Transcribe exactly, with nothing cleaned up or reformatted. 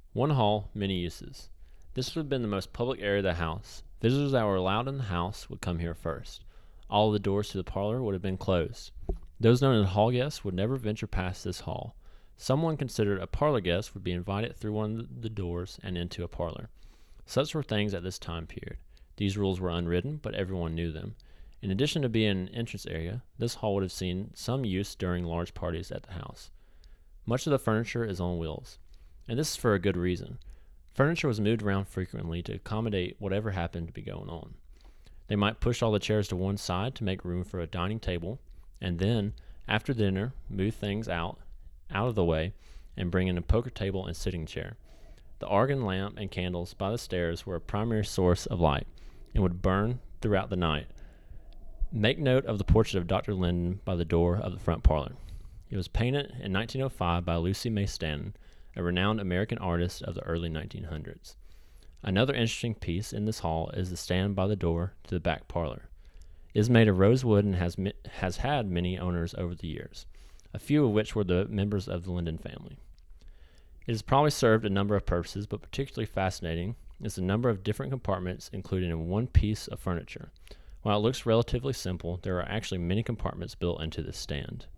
One hall, many uses. This would have been the most public area of the house. Visitors that were allowed in the house would come here first. All of the doors to the parlor would have been closed. Those known as hall guests would never venture past this hall. Someone considered a parlor guest would be invited through one of the doors and into a parlor. Such were things at this time period. These rules were unwritten, but everyone knew them. In addition to being an entrance area, this hall would have seen some use during large parties at the house. Much of the furniture is on wheels, and this is for a good reason. Furniture was moved around frequently to accommodate whatever happened to be going on. They might push all the chairs to one side to make room for a dining table, and then, after dinner, move things out, out of the way, and bring in a poker table and sitting chair. The argon lamp and candles by the stairs were a primary source of light, and would burn throughout the night. Make note of the portrait of Doctor Linden by the door of the front parlor. It was painted in nineteen oh five by Lucy May Stanton, a renowned American artist of the early nineteen hundreds. Another interesting piece in this hall is the stand by the door to the back parlor. It is made of rosewood and has mi- has had many owners over the years, a few of which were the members of the Linden family. It has probably served a number of purposes, but particularly fascinating is the number of different compartments included in one piece of furniture. While it looks relatively simple, there are actually many compartments built into this stand.